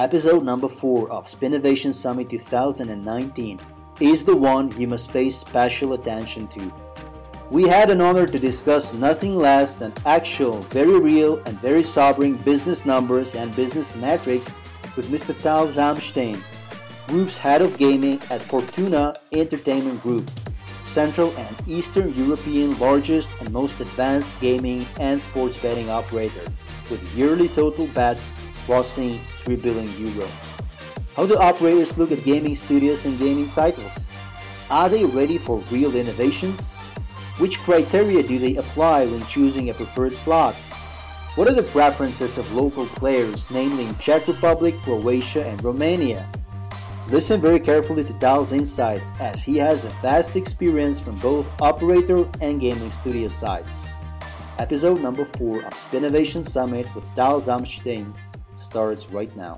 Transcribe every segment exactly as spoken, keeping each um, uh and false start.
Episode number four of Spinnovation Summit two thousand nineteen is the one you must pay special attention to. We had an honor to discuss nothing less than actual, very real and very sobering business numbers and business metrics with Mister Tal Zamstein, Group's head of gaming at Fortuna Entertainment Group, Central and Eastern European largest and most advanced gaming and sports betting operator, with yearly total bets crossing three billion euro. How do operators look at gaming studios and gaming titles? Are they ready for real innovations? Which criteria do they apply when choosing a preferred slot? What are the preferences of local players, namely in Czech Republic, Croatia, and Romania? Listen very carefully to Tal's insights, as he has a vast experience from both operator and gaming studio sides. Episode number four of Spinnovation Summit with Tal Zamstein starts right now.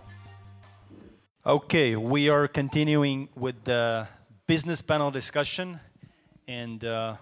Okay, we are continuing with the business panel discussion, and uh,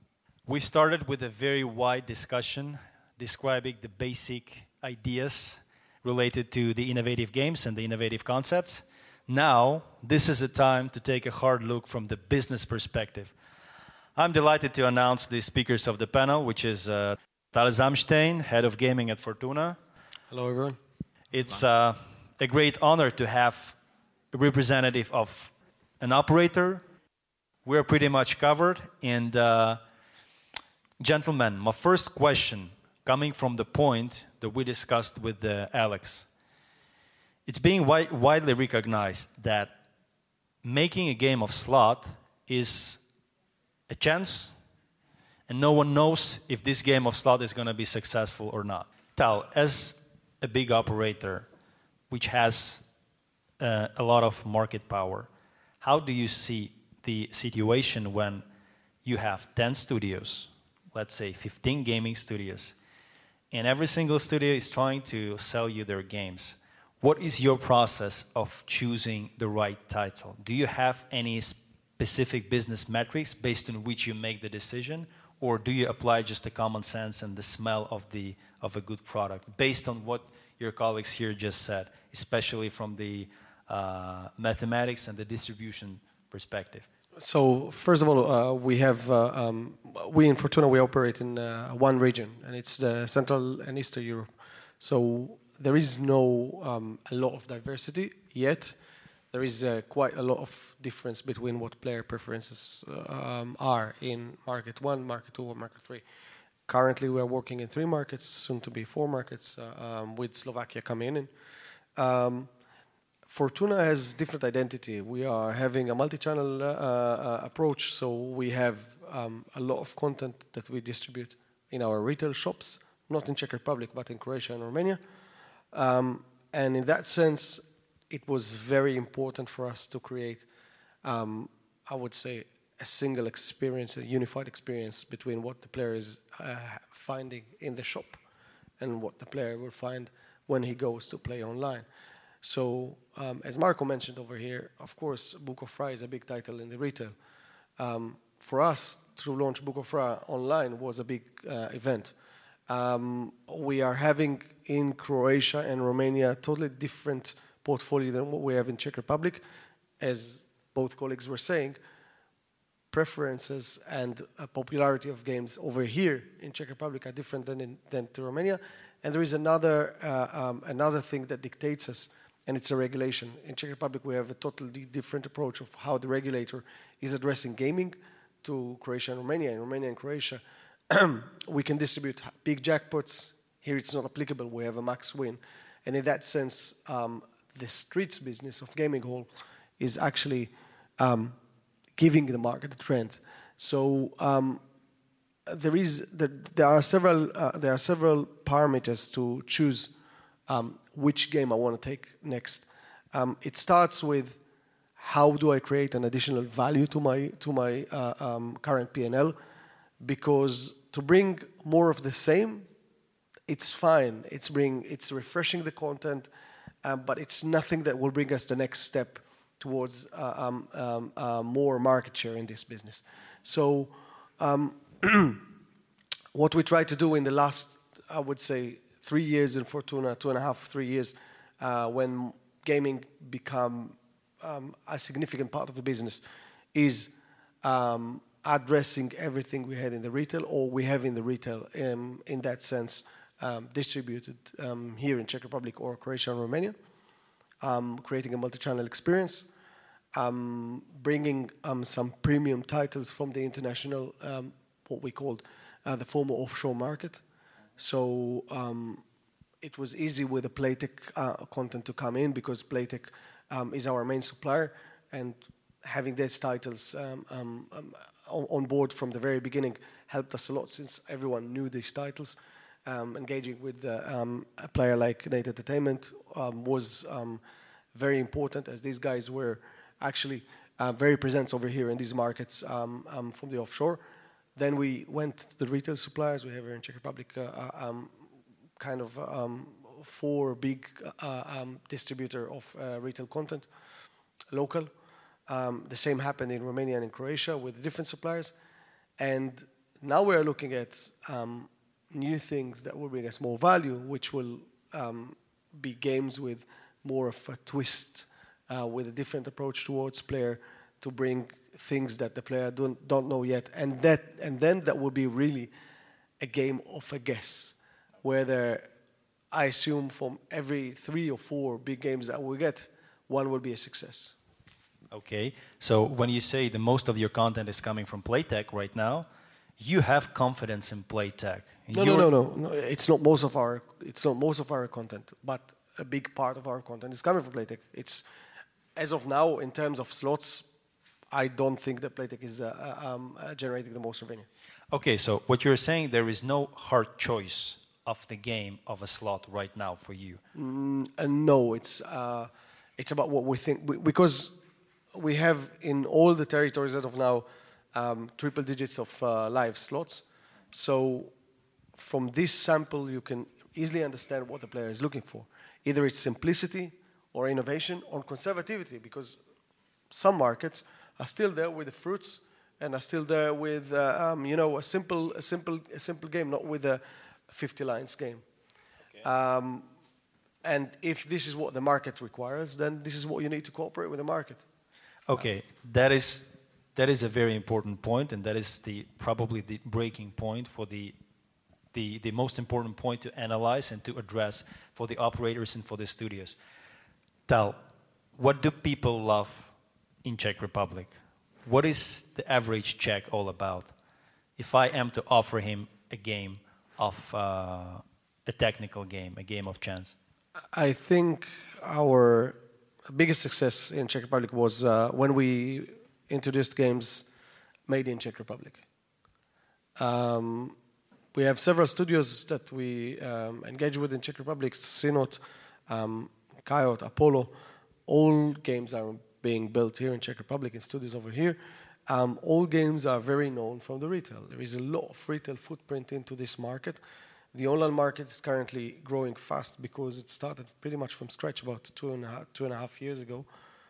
we started with a very wide discussion describing the basic ideas related to the innovative games and the innovative concepts. Now, this is a time to take a hard look from the business perspective. I'm delighted to announce the speakers of the panel, which is uh, Tal Zamstein, head of gaming at Fortuna. Hello, everyone. It's uh, a great honor to have a representative of an operator. We're pretty much covered. And uh, gentlemen, my first question, coming from the point that we discussed with uh, Alex, it's being wi- widely recognized that making a game of slot is a chance, and no one knows if this game of slot is going to be successful or not. Tal, as a big operator which has uh, a lot of market power, how do you see the situation when you have ten studios, let's say fifteen gaming studios, and every single studio is trying to sell you their games? What is your process of choosing the right title? Do you have any specific business metrics based on which you make the decision, or do you apply just the common sense and the smell of the of a good product based on what your colleagues here just said, especially from the uh, mathematics and the distribution perspective? So first of all, uh, we have uh, um, we in Fortuna we operate in uh, one region, and it's the Central and Eastern Europe. So there is no um, a lot of diversity yet. There is uh, quite a lot of difference between what player preferences uh, um, are in market one, market two, or market three. Currently, we are working in three markets, soon to be four markets, uh, um, with Slovakia coming in. Um, Fortuna has different identity. We are having a multi-channel uh, uh, approach, so we have um, a lot of content that we distribute in our retail shops, not in Czech Republic, but in Croatia and Romania. Um, and in that sense, it was very important for us to create, um, I would say, a single experience, a unified experience between what the player is uh, finding in the shop and what the player will find when he goes to play online. So, um, as Marco mentioned over here, of course, Book of Ra is a big title in the retail. Um, for us, to launch Book of Ra online was a big uh, event. Um, we are having in Croatia and Romania a totally different portfolio than what we have in Czech Republic. As both colleagues were saying, preferences and uh, popularity of games over here in Czech Republic are different than in than to Romania. And there is another uh, um, another thing that dictates us, and it's a regulation. In Czech Republic, we have a totally different approach of how the regulator is addressing gaming to Croatia and Romania. In Romania and Croatia, we can distribute big jackpots. Here it's not applicable. We have a max win. And in that sense, um, the streets business of gaming hall is actually um, giving the market a trend. So um, there is there, there are several uh, there are several parameters to choose um, which game I want to take next. Um, it starts with how do I create an additional value to my to my uh, um, current P and L, because to bring more of the same, it's fine. It's bring it's refreshing the content, um, but it's nothing that will bring us the next step towards uh, um, um, uh, more market share in this business. So um, what we try to do in the last, I would say, three years in Fortuna, two and a half, three years, uh, when gaming become um, a significant part of the business is um, addressing everything we had in the retail or we have in the retail um, in that sense um, distributed um, here in Czech Republic or Croatia and Romania, um, creating a multi-channel experience, um, bringing um, some premium titles from the international, um, what we called uh, the former offshore market. So um, it was easy with the Playtech uh, content to come in because Playtech um, is our main supplier, and having these titles um, um, um, on, on board from the very beginning helped us a lot since everyone knew these titles. Um, engaging with uh, um, a player like Nate Entertainment um, was um, very important, as these guys were actually uh, very present over here in these markets um, um, from the offshore. Then we went to the retail suppliers. We have here in Czech Republic uh, um, kind of um, four big uh, um, distributor of uh, retail content, local. Um, the same happened in Romania and in Croatia with different suppliers. And now we're looking at um, new things that will bring us more value, which will um, be games with more of a twist, uh, with a different approach towards player, to bring things that the player don't, don't know yet. And that, and then that will be really a game of a guess, where there, I assume from every three or four big games that we get, one will be a success. Okay, so when you say the most of your content is coming from Playtech right now, you have confidence in Playtech. No, no, no, no, no. It's not most of our. It's not most of our content, but a big part of our content is coming from Playtech. It's, as of now, in terms of slots, I don't think that Playtech is uh, um, uh, generating the most revenue. Okay, so what you're saying, there is no hard choice of the game of a slot right now for you. Mm, uh, no, it's uh, it's about what we think we, because we have in all the territories as of now. Um, triple digits of uh, live slots. So from this sample, you can easily understand what the player is looking for. Either it's simplicity or innovation or conservativity, because some markets are still there with the fruits and are still there with uh, um, you know a simple, a simple, a simple game, not with a fifty lines game. Okay. Um, and if this is what the market requires, then this is what you need to cooperate with the market. Okay, that is. That is a very important point, and that is the probably the breaking point for the, the the most important point to analyze and to address for the operators and for the studios. Tal, what do people love in Czech Republic? What is the average Czech all about? If I am to offer him a game of uh, a technical game, a game of chance, I think our biggest success in Czech Republic was uh, when we introduced games made in Czech Republic. Um, we have several studios that we um, engage with in Czech Republic, Synod, um, Coyote, Apollo. All games are being built here in Czech Republic in studios over here. Um, all games are very known from the retail. There is a lot of retail footprint into this market. The online market is currently growing fast because it started pretty much from scratch about two and a half, two and a half years ago.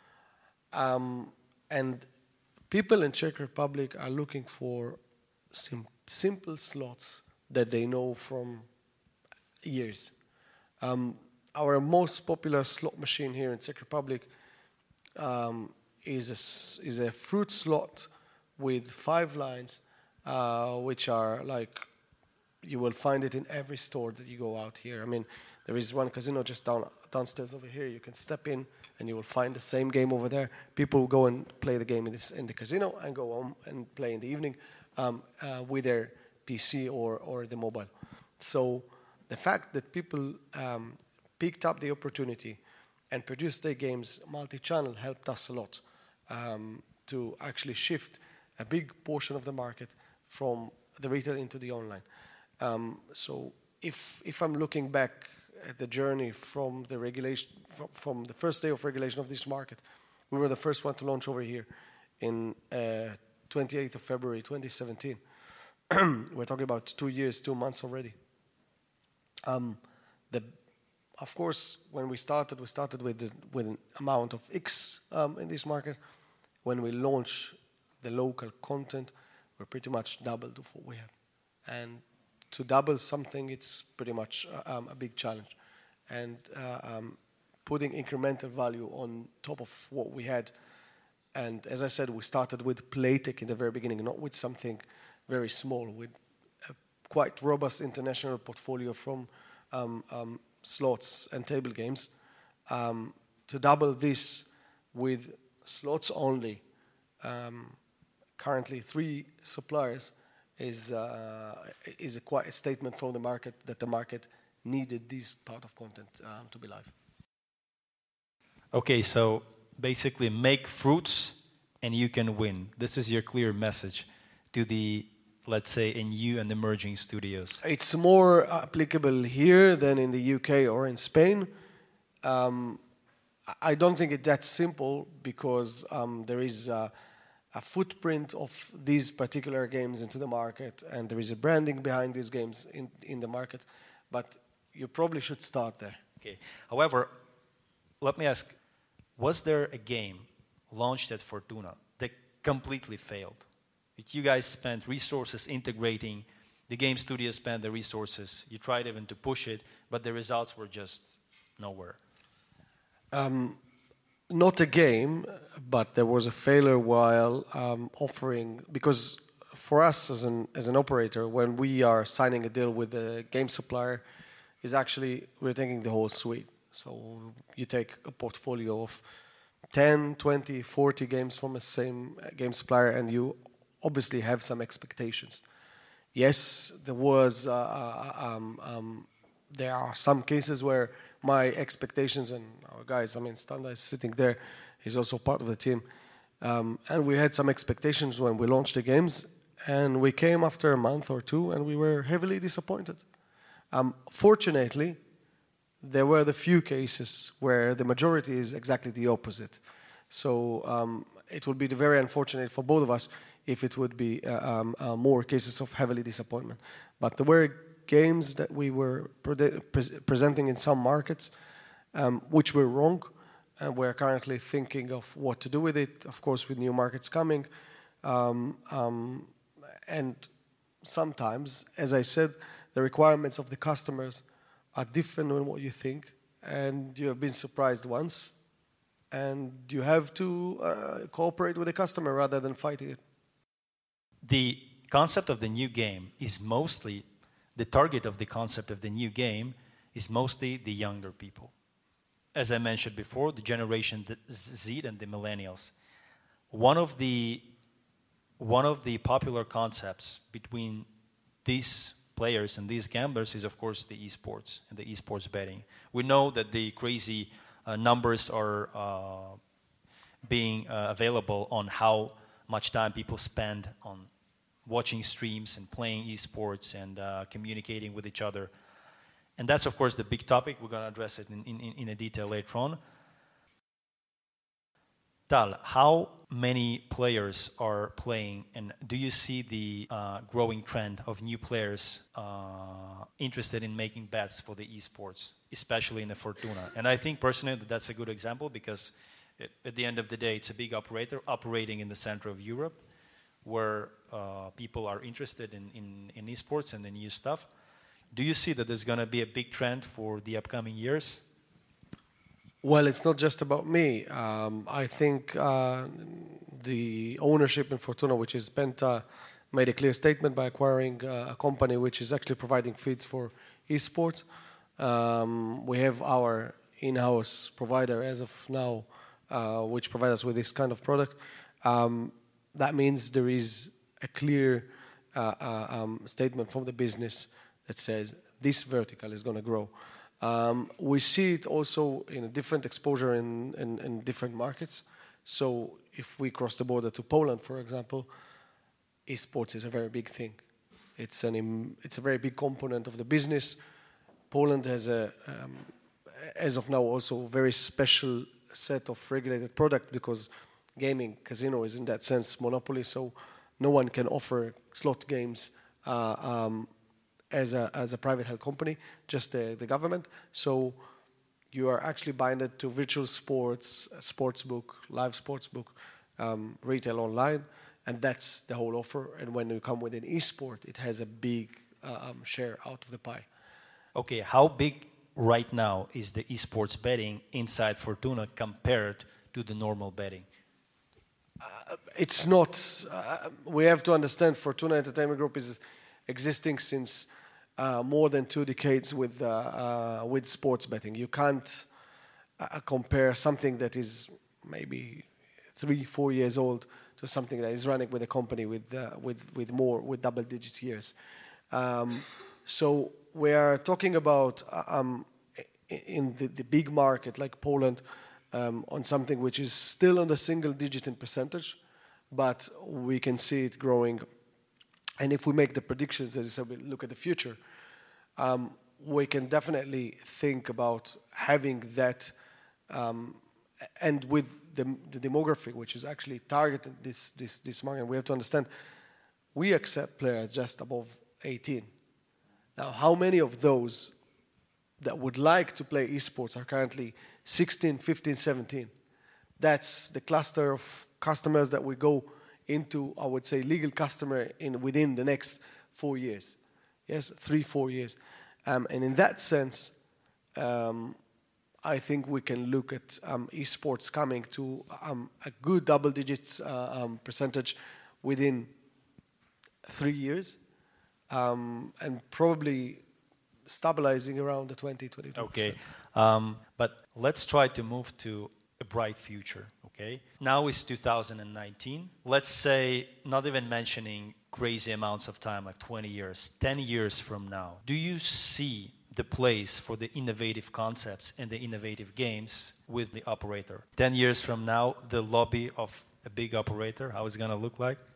Um, and people in Czech Republic are looking for sim- simple slots that they know from years. Um, our most popular slot machine here in Czech Republic um, is, a, is a fruit slot with five lines, uh, which are like, you will find it in every store that you go out here. I mean, there is one casino just down downstairs over here. You can step in and you will find the same game over there. People will go and play the game in, this, in the casino and go home and play in the evening um, uh, with their P C or, or the mobile. So the fact that people um, picked up the opportunity and produced their games multi-channel helped us a lot um, to actually shift a big portion of the market from the retail into the online. Um, so if if I'm looking back at the journey from the regulation, from, from the first day of regulation of this market, we were the first one to launch over here in uh, twenty-eighth of February twenty seventeen. We're talking about two years, two months already. Um, the, of course, when we started, we started with the, with an amount of X um, in this market. When we launch the local content, we're pretty much doubled of what we have. And to double something, it's pretty much uh, um, a big challenge. And uh, um, putting incremental value on top of what we had. And as I said, we started with Playtech in the very beginning, not with something very small, with a quite robust international portfolio from um, um, slots and table games. Um, to double this with slots only, um, currently three suppliers, is uh, is a quite a statement from the market that the market needed this part of content um, to be live. Okay, so basically make fruits and you can win. This is your clear message to the, let's say, in new and emerging studios. It's more applicable here than in the U K or in Spain. Um, I don't think it's that simple because um, there is a, a footprint of these particular games into the market, and there is a branding behind these games in, in the market. But you probably should start there. Okay. However, let me ask, was there a game launched at Fortuna that completely failed? You guys spent resources integrating, the game studio spent the resources, you tried even to push it, but the results were just nowhere. Um, not a game, but there was a failure while um, offering, because for us as an as an operator, when we are signing a deal with a game supplier, is actually we're taking the whole suite. So you take a portfolio of ten, twenty, forty games from the same game supplier, and you obviously have some expectations. Yes, there was uh, um, um, there are some cases where my expectations, and our guys, I mean, Standa is sitting there, he's also part of the team, um, and we had some expectations when we launched the games, and we came after a month or two, and we were heavily disappointed. Um, fortunately, there were the few cases where the majority is exactly the opposite. So um, it would be very unfortunate for both of us if it would be uh, um, uh, more cases of heavily disappointment. But there were games that we were pre- pre- presenting in some markets, um, which were wrong, and we're currently thinking of what to do with it, of course, with new markets coming. Um, um, and sometimes, as I said, the requirements of the customers are different than what you think, and you have been surprised once, and you have to uh, cooperate with the customer rather than fighting it. The concept of the new game is mostly, the target of the concept of the new game is mostly the younger people. As I mentioned before, the generation Z and the millennials. One of the, one of the popular concepts between these players and these gamblers is, of course, the esports and the esports betting. We know that the crazy uh, numbers are uh, being uh, available on how much time people spend on watching streams and playing esports and uh, communicating with each other. And that's, of course, the big topic. We're going to address it in, in, in a detail later on. Tal, how many players are playing, and do you see the uh, growing trend of new players uh, interested in making bets for the esports, especially in the Fortuna? And I think personally that that's a good example because it, at the end of the day, it's a big operator operating in the center of Europe where uh, people are interested in, in, in esports and the new stuff. Do you see that there's going to be a big trend for the upcoming years? Well, it's not just about me. Um, I think uh, the ownership in Fortuna, which is Penta, made a clear statement by acquiring uh, a company which is actually providing feeds for esports. Um, we have our in-house provider as of now, uh, which provides us with this kind of product. Um, that means there is a clear uh, uh, um, statement from the business that says this vertical is going to grow. Um, we see it also in a different exposure in, in, in different markets. So if we cross the border to Poland, for example, esports is a very big thing. It's an it's a very big component of the business. Poland has a, um, as of now, also a very special set of regulated product because gaming, casino is in that sense monopoly. So no one can offer slot games uh, um, as a as a private held company, just the, the government. So you are actually binded to virtual sports, sportsbook, live sportsbook, um, retail online, and that's the whole offer. And when you come with an esport, it has a big uh, um, share out of the pie. Okay, how big right now is the esports betting inside Fortuna compared to the normal betting? Uh, it's not. Uh, we have to understand Fortuna Entertainment Group is existing since uh, more than two decades with uh, uh, with sports betting. You can't uh, compare something that is maybe three, four years old to something that is running with a company with uh, with with more with double-digit years. Um, so we are talking about um, in the, the big market like Poland. Um, on something which is still on the single digit in percentage, but we can see it growing. And if we make the predictions, as I said, we look at the future, um, we can definitely think about having that, um, and with the, the demography, which is actually targeting this, this, this market, we have to understand, we accept players just above eighteen. Now, how many of those that would like to play esports are currently sixteen, fifteen, seventeen. That's the cluster of customers that we go into, I would say, legal customer in within the next four years. Yes, three, four years. Um, and in that sense, um, I think we can look at um, esports coming to um, a good double digits uh, um, percentage within three years, um, and probably stabilizing around the twenty, twenty-two percent. Okay, um, but let's try to move to a bright future, okay? Now it's two thousand nineteen. Let's say, not even mentioning crazy amounts of time, like twenty years, ten years from now, do you see the place for the innovative concepts and the innovative games with the operator? ten years from now, the lobby of a big operator, how is it going to look like?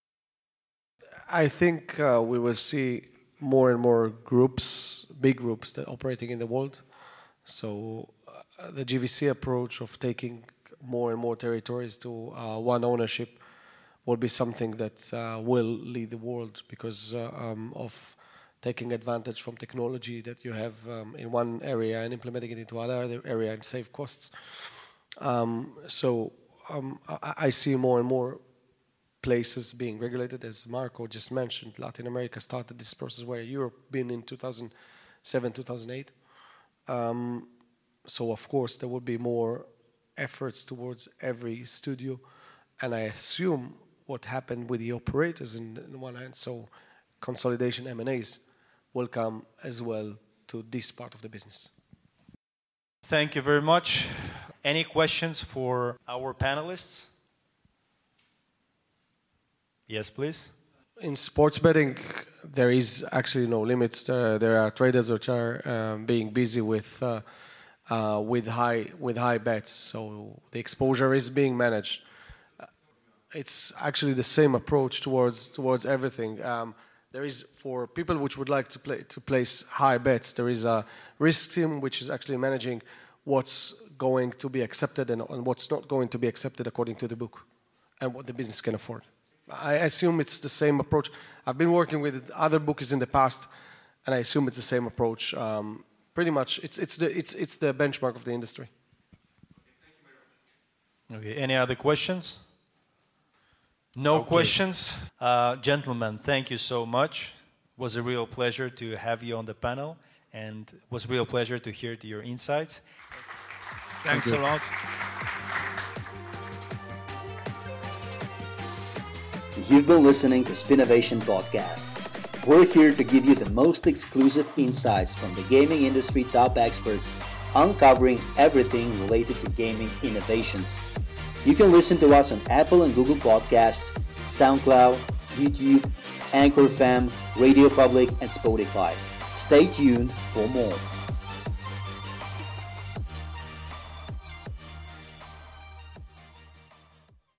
I think uh, we will see more and more groups, big groups that are operating in the world. So uh, the G V C approach of taking more and more territories to uh, one ownership will be something that uh, will lead the world because uh, um, of taking advantage from technology that you have um, in one area and implementing it into another area and save costs. Um, so um, I, I see more and more places being regulated, as Marco just mentioned. Latin America started this process where Europe been in two thousand seven, two thousand eight. Um, so of course there will be more efforts towards every studio, and I assume what happened with the operators in, in the one hand, so consolidation M and As will come as well to this part of the business. Thank you very much. Any questions for our panelists? Yes, please. In sports betting, there is actually no limits. Uh, there are traders which are um, being busy with uh, uh, with high with high bets, so the exposure is being managed. Uh, it's actually the same approach towards towards everything. Um, there is, for people which would like to play to place high bets, there is a risk team which is actually managing what's going to be accepted and, and what's not going to be accepted according to the book and what the business can afford. I assume it's the same approach. I've been working with other bookies in the past, and I assume it's the same approach. Um, pretty much, it's it's the it's it's the benchmark of the industry. Okay. Any other questions? No okay. questions, uh, gentlemen. Thank you so much. It was a real pleasure to have you on the panel, and it was a real pleasure to hear your insights. Thanks Thank a lot. You've been listening to Spinovation Podcast. We're here to give you the most exclusive insights from the gaming industry top experts, uncovering everything related to gaming innovations. You can listen to us on Apple and Google Podcasts, SoundCloud, YouTube, Anchor F M, Radio Public, and Spotify. Stay tuned for more.